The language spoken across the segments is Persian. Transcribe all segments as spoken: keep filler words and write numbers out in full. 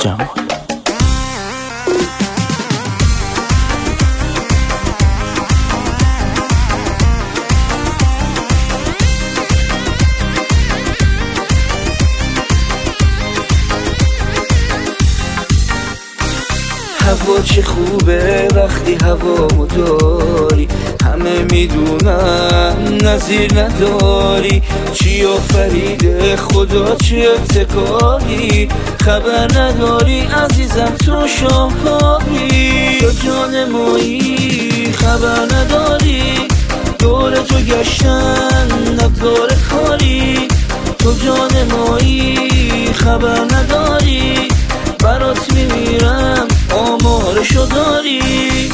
جمال. هوا چه خوبه وقتی هوامو داری، همه میدونن نظیر نداری. چی آفریده خدا چه ابتکاری، خبر نداری عزیزم تو شاهکاری. تو جان مایی خبر نداری، دور تو گشتن نگذار کاری. تو جان مایی خبر نداری، برات میمیرم آمارشو داری.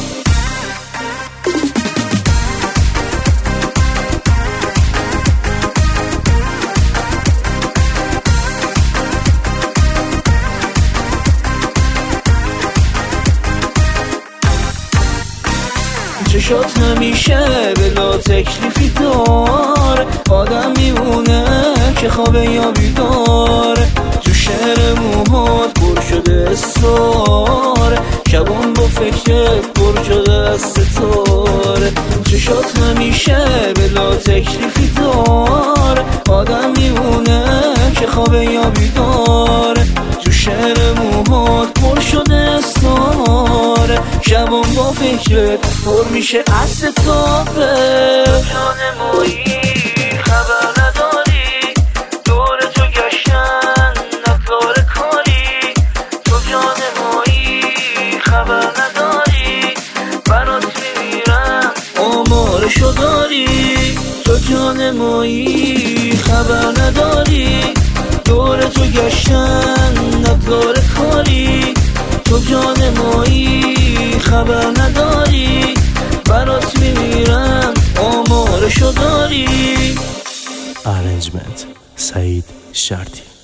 چشات همیشه بلا تکلیفی دار، آدم میمونه که خوابه یا بیدار. تو شعر موهات پر شده اسرار، شبان با فکرت پر شده از ستاره. چشات همیشه بلا تکلیفی دار، آدم میمونه که خوابه یا بیدار. تو شعر موهات پر شده اسرار، شبان با فکرت پر میشه از ستاره. جان مایی خبر نداری، دور تو گشتن نگذار کاری. تو جان مایی خبر نداری، برات میمیرم آمارشو داری. تو جان مایی خبر نداری، دور تو گشتن نگذار کاری. تو جان مایی خبر نداری، برات میمیرم آمارشو داری. ارنجمنت سعید شرطی.